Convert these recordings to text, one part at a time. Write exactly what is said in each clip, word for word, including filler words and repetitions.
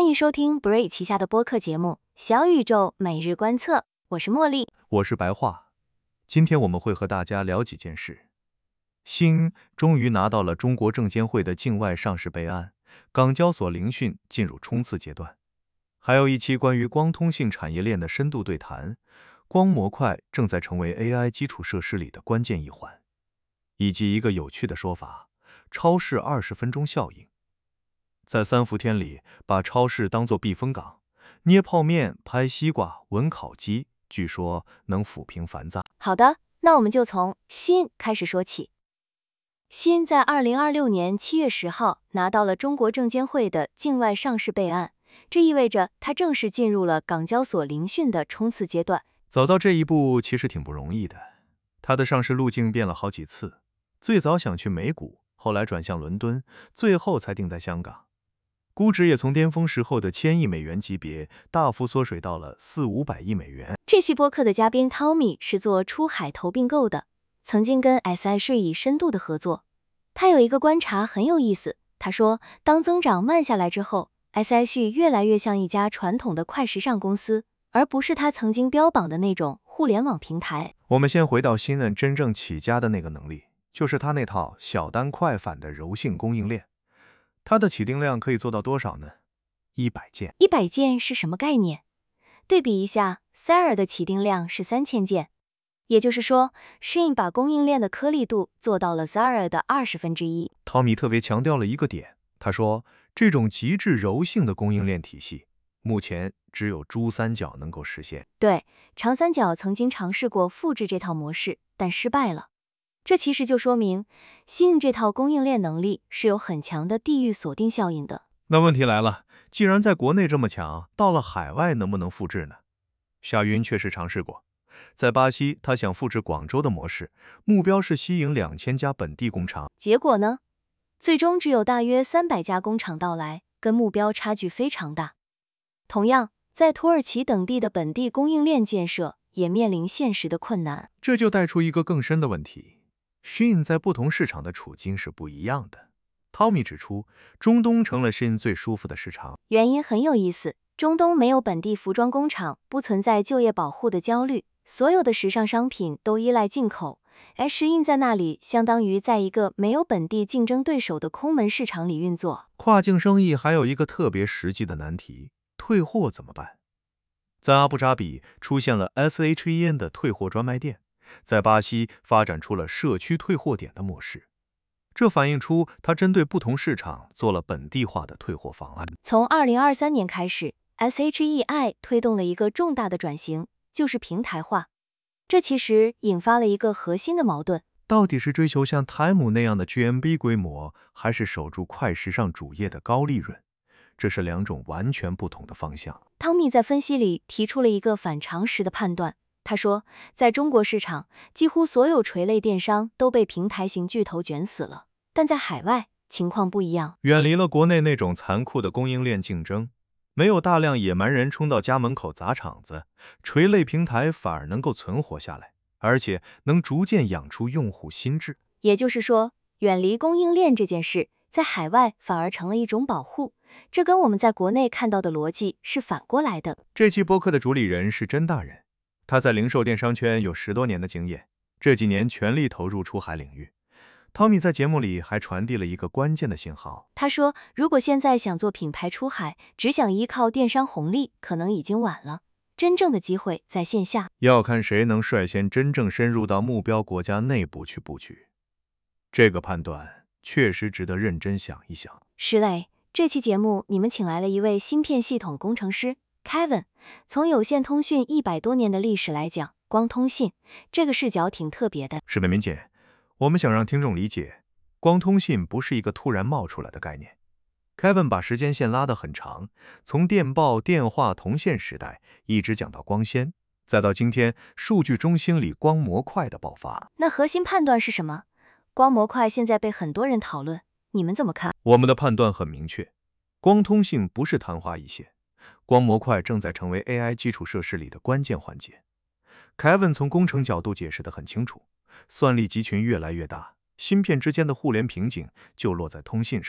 欢迎收听 Brave 旗下的播客节目《小宇宙每日观测》，我是茉莉， 我是白话。今天我们会和大家聊几件事。新终于拿到了中国证监会的境外上市备案，港交所聆讯进入冲刺阶段。还有一期关于光通信产业链的深度对谈，光模块正在成为 A I 基础设施里的关键一环，以及一个有趣的说法：超市二十分钟效应。在三伏天里，把超市当作避风港，捏泡面、拍西瓜、闻烤鸡，据说能抚平烦躁。 好的，那我们就从新开始说起。新在二零二六年七月十号拿到了中国证监会的境外上市备案，这意味着它正式进入了港交所聆讯的冲刺阶段。 走到这一步其实挺不容易的，它的上市路径变了好几次，最早想去美股，后来转向伦敦，最后才定在香港。估值也从巅峰时候的千亿美元级别大幅缩水到了四五百亿美元。 这期播客的嘉宾 Tommy 是做出海投并购的，曾经跟 S I 税以深度的合作。他有一个观察很有意思，他说，当增长慢下来之后 ，S I 税越来越像一家传统的快时尚公司，而不是他曾经标榜的那种互联网平台。 我们先回到新任真正起家的那个能力，就是他那套小单快反的柔性供应链。它的起订量可以做到多少呢？一百件。 一百件是什么概念？对比一下 S A R 的起订量是三千件，也就是说 Shein 把供应链的颗粒度做到了 Zara 的二十分之一。 汤米特别强调了一个点，他说这种极致柔性的供应链体系，目前只有珠三角能够实现。 对，长三角曾经尝试过复制这套模式，但失败了。这其实就说明 Shein 这套供应链能力是有很强的地域锁定效应的。 那问题来了，既然在国内这么强，到了海外能不能复制呢？夏云确实尝试过，在巴西他想复制广州的模式，目标是吸引两千家本地工厂。 结果呢？最终只有大约三百家工厂到来，跟目标差距非常大。同样，在土耳其等地的本地供应链建设也面临现实的困难。 这就带出一个更深的问题，Shein 在不同市场的处境是不一样的。Tommy 指出，中东成了 Shein 最舒服的市场。 原因很有意思，中东没有本地服装工厂，不存在就业保护的焦虑，所有的时尚商品都依赖进口。而 Shein 在那里相当于在一个没有本地竞争对手的空门市场里运作。 跨境生意还有一个特别实际的难题，退货怎么办？在阿布扎比出现了 S H E N 的退货专卖店，在巴西发展出了社区退货点的模式。这反映出它针对不同市场做了本地化的退货方案。 从二零二三年开始 ，S H E I 推动了一个重大的转型，就是平台化。这其实引发了一个核心的矛盾： 到底是追求像 Temu 那样的 G M V 规模，还是守住快时尚主业的高利润？这是两种完全不同的方向。 汤米在分析里提出了一个反常识的判断。他说，在中国市场，几乎所有垂类电商都被平台型巨头卷死了，但在海外情况不一样。 远离了国内那种残酷的供应链竞争，没有大量野蛮人冲到家门口砸场子，垂类平台反而能够存活下来，而且能逐渐养出用户心智。 也就是说，远离供应链这件事，在海外反而成了一种保护，这跟我们在国内看到的逻辑是反过来的。 这期播客的主理人是甄大人，他在零售电商圈有十多年的经验，这几年全力投入出海领域。汤米在节目里还传递了一个关键的信号， 他说，如果现在想做品牌出海，只想依靠电商红利，可能已经晚了。真正的机会在线下， 要看谁能率先真正深入到目标国家内部去布局。这个判断确实值得认真想一想。 石磊，这期节目你们请来了一位芯片系统工程师 Kevin。从有线通讯一百多年的历史来讲，光通信这个视角挺特别的。 是的，明姐，我们想让听众理解，光通信不是一个突然冒出来的概念。Kevin 把时间线拉得很长，从电报、电话、铜线时代，一直讲到光纤，再到今天数据中心里光模块的爆发。 那核心判断是什么？光模块现在被很多人讨论，你们怎么看？ 我们的判断很明确，光通信不是昙花一现，光模块正在成为 A I 基础设施里的关键环节。Kevin 从工程角度解释得很清楚，算力集群越来越大，芯片之间的互联瓶颈就落在通信上。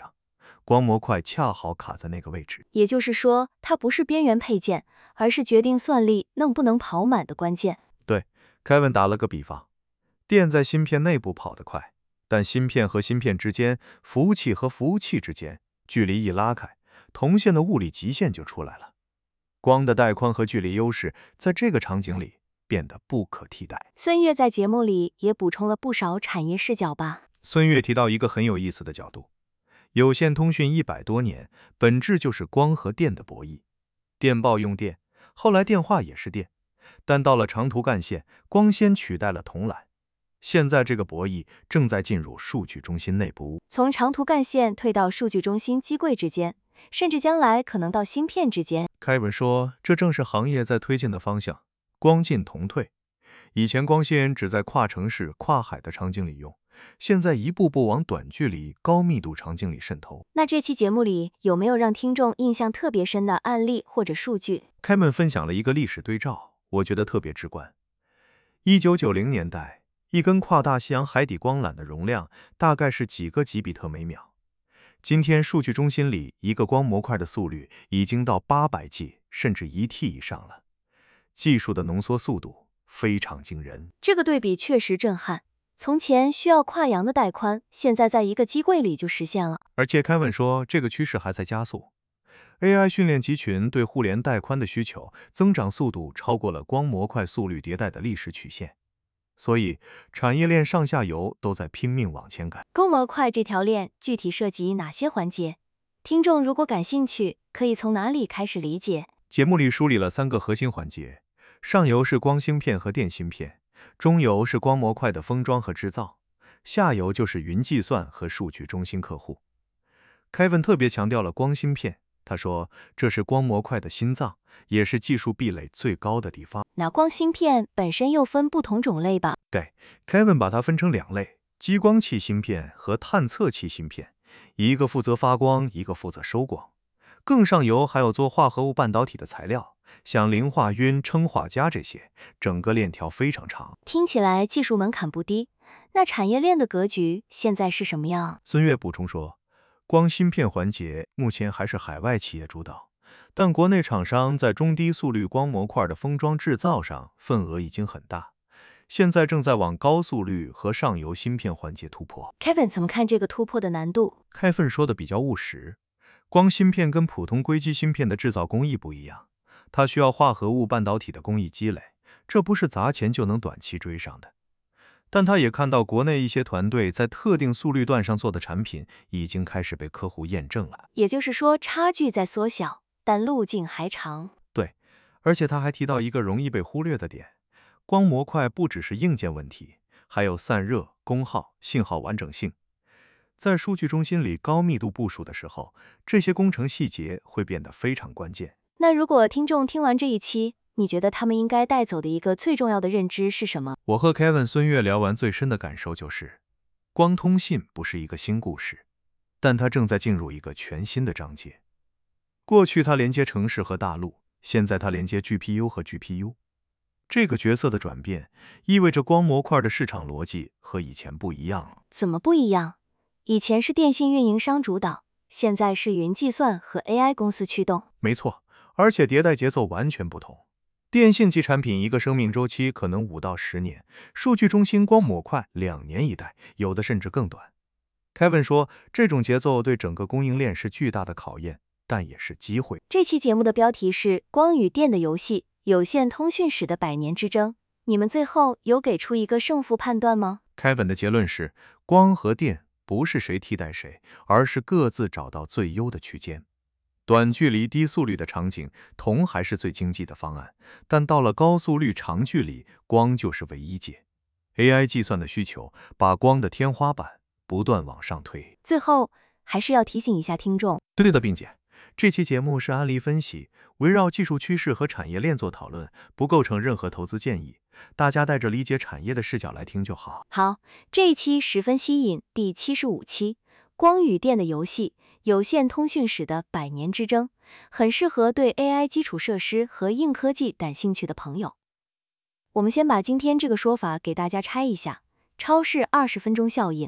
光模块恰好卡在那个位置。 也就是说，它不是边缘配件，而是决定算力能不能跑满的关键。 对，凯文打了个比方，电在芯片内部跑得快，但芯片和芯片之间，服务器和服务器之间，距离一拉开，铜线的物理极限就出来了。光的带宽和距离优势在这个场景里变得不可替代。 孙悦在节目里也补充了不少产业视角吧。 孙悦提到一个很有意思的角度，有线通讯一百多年，本质就是光和电的博弈。电报用电，后来电话也是电，但到了长途干线，光纤取代了铜缆。现在这个博弈正在进入数据中心内部， 从长途干线退到数据中心机柜之间，甚至将来可能到芯片之间。 凯文说，这正是行业在推进的方向，光进铜退。以前光纤只在跨城市、跨海的场景里用，现在一步步往短距离、高密度场景里渗透。 那这期节目里有没有让听众印象特别深的案例或者数据？ 凯文分享了一个历史对照，我觉得特别直观。一九九零年代，一根跨大西洋海底光缆的容量大概是几个吉比特每秒。今天数据中心里一个光模块的速率已经到八百 G 甚至一 T 以上了，技术的浓缩速度非常惊人。 这个对比确实震撼，从前需要跨洋的带宽，现在在一个机柜里就实现了。 而且凯文说，这个趋势还在加速。A I 训练集群对互联带宽的需求增长速度超过了光模块速率迭代的历史曲线，所以产业链上下游都在拼命往前赶。 光模块这条链具体涉及哪些环节？听众如果感兴趣，可以从哪里开始理解？ 节目里梳理了三个核心环节，上游是光芯片和电芯片，中游是光模块的封装和制造，下游就是云计算和数据中心客户。凯文特别强调了光芯片，他说这是光模块的心脏，也是技术壁垒最高的地方。 那光芯片本身又分不同种类吧？ 对，凯文把它分成两类，激光器芯片和探测器芯片，一个负责发光，一个负责收光。更上游还有做化合物半导体的材料，像磷化钟、氰化镓这些，整个链条非常长。 听起来技术门槛不低，那产业链的格局现在是什么样？ 孙悦补充说，光芯片环节目前还是海外企业主导，但国内厂商在中低速率光模块的封装制造上份额已经很大，现在正在往高速率和上游芯片环节突破。 Kevin 怎么看这个突破的难度？ 凯文说的比较务实，光芯片跟普通硅基芯片的制造工艺不一样，它需要化合物半导体的工艺积累，这不是砸钱就能短期追上的。但他也看到国内一些团队在特定速率段上做的产品已经开始被客户验证了。 也就是说，差距在缩小，但路径还长。 对，而且他还提到一个容易被忽略的点，光模块不只是硬件问题，还有散热、功耗、信号完整性。在数据中心里高密度部署的时候，这些工程细节会变得非常关键。 那如果听众听完这一期，你觉得他们应该带走的一个最重要的认知是什么？ 我和 Kevin 孙悦聊完最深的感受就是，光通信不是一个新故事，但它正在进入一个全新的章节。过去它连接城市和大陆，现在它连接 G P U 和 G P U。这个角色的转变，意味着光模块的市场逻辑和以前不一样了。 怎么不一样？以前是电信运营商主导，现在是云计算和 A I 公司驱动。 没错，而且迭代节奏完全不同。电信级产品一个生命周期可能五到十年，数据中心光模块两年一代，有的甚至更短。Kevin 说，这种节奏对整个供应链是巨大的考验，但也是机会。 这期节目的标题是《光与电的游戏：有线通讯史的百年之争》，你们最后有给出一个胜负判断吗？ Kevin 的结论是，光和电不是谁替代谁，而是各自找到最优的区间。短距离低速率的场景，铜还是最经济的方案，但到了高速率长距离，光就是唯一解。A I 计算的需求把光的天花板不断往上推。 最后还是要提醒一下听众， 对的，并且这期节目是案例分析，围绕技术趋势和产业链做讨论，不构成任何投资建议，大家带着理解产业的视角来听就好。 好，这一期十分吸引，第七十五期，光与电的游戏，有线通讯史的百年之争，很适合对 A I 基础设施和硬科技感兴趣的朋友。我们先把今天这个说法给大家拆一下，超市二十分钟效应。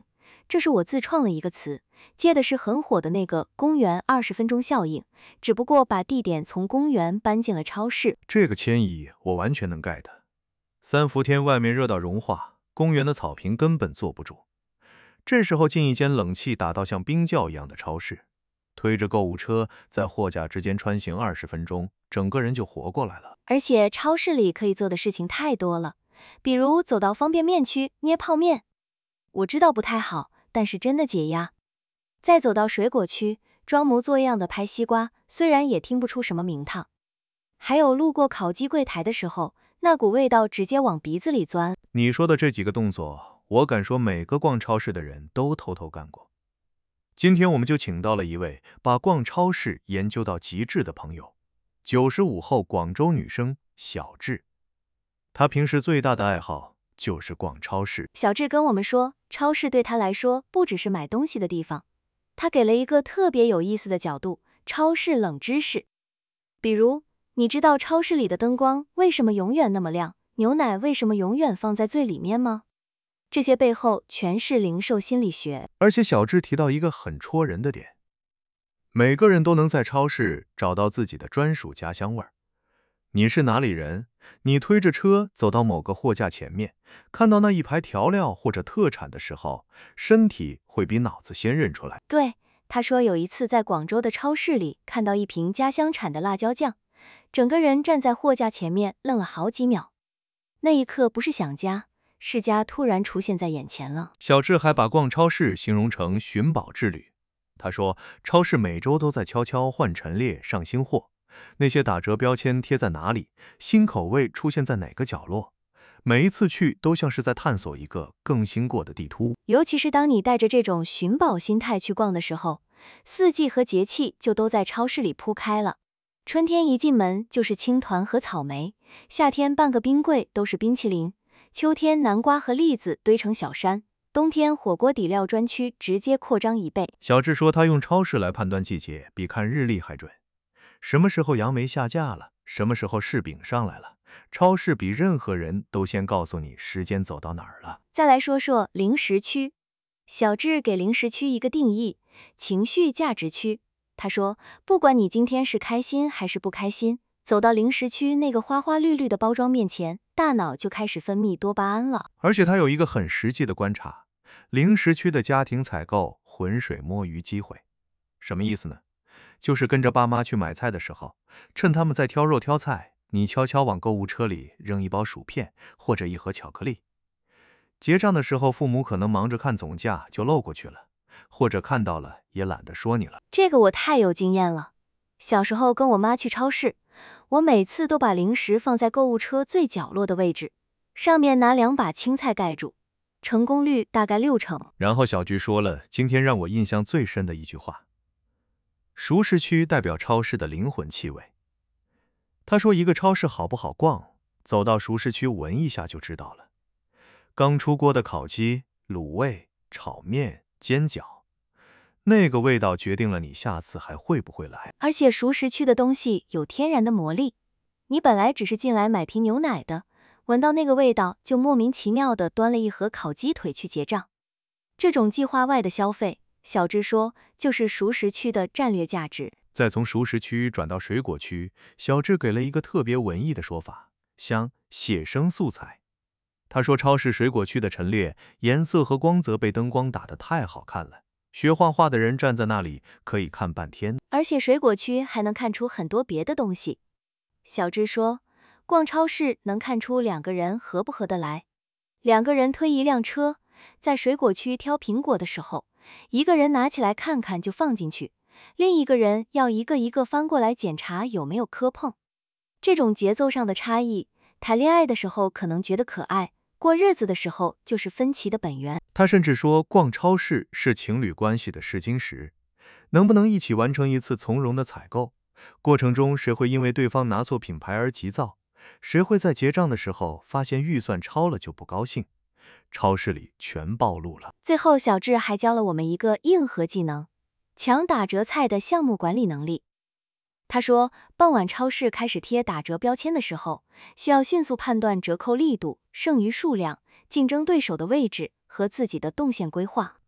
这是我自创了一个词，接的是很火的那个公园二十分钟效应，只不过把地点从公园搬进了超市。 这个迁移我完全能 get。三伏天外面热到融化，公园的草坪根本坐不住。这时候进一间冷气打到像冰窖一样的超市，推着购物车在货架之间穿行二十分钟，整个人就活过来了。 而且超市里可以做的事情太多了，比如走到方便面区捏泡面，我知道不太好，但是真的解压。再走到水果区，装模作样的拍西瓜，虽然也听不出什么名堂。还有路过烤鸡柜台的时候，那股味道直接往鼻子里钻。 你说的这几个动作，我敢说每个逛超市的人都偷偷干过。今天我们就请到了一位把逛超市研究到极致的朋友，九十五后广州女生小智。她平时最大的爱好就是逛超市。 小智跟我们说，超市对她来说不只是买东西的地方，她给了一个特别有意思的角度，超市冷知识。比如，你知道超市里的灯光为什么永远那么亮？牛奶为什么永远放在最里面吗？这些背后全是零售心理学。 而且小智提到一个很戳人的点，每个人都能在超市找到自己的专属家乡味儿。你是哪里人？你推着车走到某个货架前面，看到那一排调料或者特产的时候，身体会比脑子先认出来。 对，他说有一次在广州的超市里看到一瓶家乡产的辣椒酱，整个人站在货架前面愣了好几秒。那一刻不是想家，是家突然出现在眼前了。 小智还把逛超市形容成寻宝之旅。他说，超市每周都在悄悄换陈列上新货，那些打折标签贴在哪里，新口味出现在哪个角落，每一次去都像是在探索一个更新过的地图。 尤其是当你带着这种寻宝心态去逛的时候，四季和节气就都在超市里铺开了。春天一进门就是青团和草莓，夏天半个冰柜都是冰淇淋，秋天南瓜和栗子堆成小山，冬天火锅底料专区直接扩张一倍。 小智说他用超市来判断季节比看日历还准，什么时候杨梅下架了，什么时候柿饼上来了，超市比任何人都先告诉你时间走到哪儿了。 再来说说零食区，小智给零食区一个定义，情绪价值区。他说，不管你今天是开心还是不开心，走到零食区那个花花绿绿的包装面前，大脑就开始分泌多巴胺了。 而且他有一个很实际的观察，零食区的家庭采购浑水摸鱼机会。什么意思呢？就是跟着爸妈去买菜的时候，趁他们在挑肉挑菜，你悄悄往购物车里扔一包薯片或者一盒巧克力。结账的时候，父母可能忙着看总价就漏过去了，或者看到了也懒得说你了。 这个我太有经验了。小时候跟我妈去超市，我每次都把零食放在购物车最角落的位置，上面拿两把青菜盖住，成功率大概六成。 然后小菊说了今天让我印象最深的一句话，熟食区代表超市的灵魂气味。他说一个超市好不好逛，走到熟食区闻一下就知道了。刚出锅的烤鸡、卤味、炒面、煎饺，那个味道决定了你下次还会不会来。 而且熟食区的东西有天然的魔力，你本来只是进来买瓶牛奶的，闻到那个味道就莫名其妙的端了一盒烤鸡腿去结账。这种计划外的消费，小智说就是熟食区的战略价值。 再从熟食区转到水果区，小智给了一个特别文艺的说法，像写生素材。他说超市水果区的陈列颜色和光泽被灯光打得太好看了，学画画的人站在那里可以看半天。 而且水果区还能看出很多别的东西。小智说，逛超市能看出两个人合不合得来。两个人推一辆车，在水果区挑苹果的时候，一个人拿起来看看就放进去，另一个人要一个一个翻过来检查有没有磕碰。这种节奏上的差异，谈恋爱的时候可能觉得可爱，过日子的时候就是分歧的本源。 他甚至说逛超市是情侣关系的试金石，能不能一起完成一次从容的采购，过程中谁会因为对方拿错品牌而急躁，谁会在结账的时候发现预算超了就不高兴，超市里全暴露了。 最后小智还教了我们一个硬核技能，强打折菜的项目管理能力。他说，傍晚超市开始贴打折标签的时候，需要迅速判断折扣力度、剩余数量、竞争对手的位置和自己的动线规划。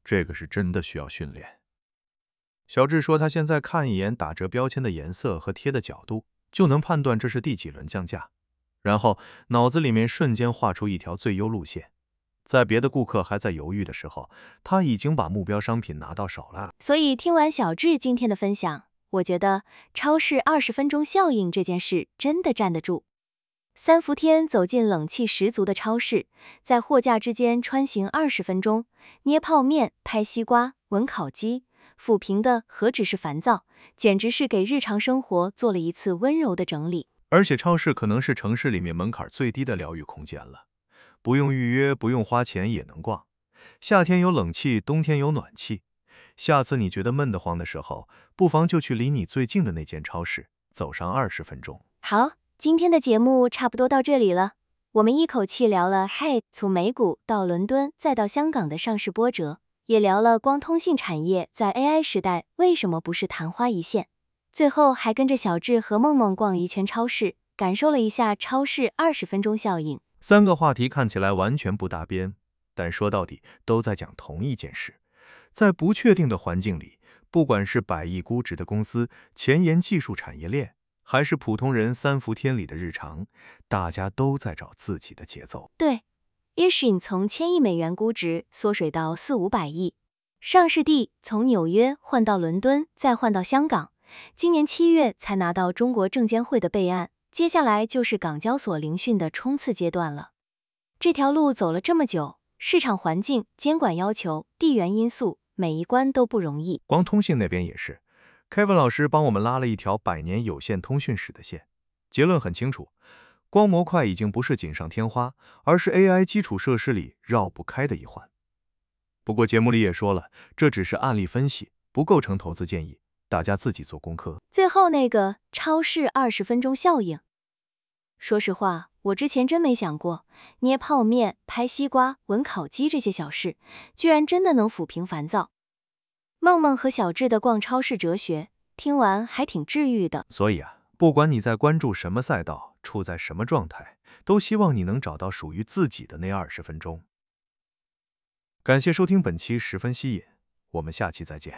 这个是真的需要训练。小智说他现在看一眼打折标签的颜色和贴的角度，就能判断这是第几轮降价，然后脑子里面瞬间画出一条最优路线。在别的顾客还在犹豫的时候，他已经把目标商品拿到手了。 所以听完小智今天的分享，我觉得超市二十分钟效应这件事真的站得住。三伏天走进冷气十足的超市，在货架之间穿行二十分钟，捏泡面、拍西瓜、闻烤鸡，抚平的何止是烦躁，简直是给日常生活做了一次温柔的整理。 而且超市可能是城市里面门槛最低的疗愈空间了，不用预约，不用花钱也能逛。夏天有冷气，冬天有暖气。下次你觉得闷得慌的时候，不妨就去离你最近的那间超市，走上二十分钟。 好，今天的节目差不多到这里了。我们一口气聊了 Hey 从美股到伦敦再到香港的上市波折，也聊了光通信产业在 A I 时代为什么不是昙花一现。最后还跟着小智和梦梦逛了一圈超市，感受了一下超市二十分钟效应。 三个话题看起来完全不搭边，但说到底都在讲同一件事。在不确定的环境里，不管是百亿估值的公司、前沿技术产业链，还是普通人三伏天里的日常，大家都在找自己的节奏。 对 ，Ishin 从千亿美元估值缩水到四五百亿，上市地从纽约换到伦敦，再换到香港，今年七月才拿到中国证监会的备案，接下来就是港交所聆讯的冲刺阶段了。这条路走了这么久，市场环境、监管要求、地缘因素，每一关都不容易。 光通信那边也是 ，Kevin 老师帮我们拉了一条百年有线通讯史的线，结论很清楚，光模块已经不是锦上添花，而是 A I 基础设施里绕不开的一环。不过节目里也说了，这只是案例分析，不构成投资建议，大家自己做功课。 最后那个超市二十分钟效应，说实话，我之前真没想过，捏泡面、拍西瓜、闻烤鸡这些小事，居然真的能抚平烦躁。梦梦和小智的逛超市哲学，听完还挺治愈的。 所以啊，不管你在关注什么赛道，处在什么状态，都希望你能找到属于自己的那二十分钟。感谢收听本期十分吸引，我们下期再见。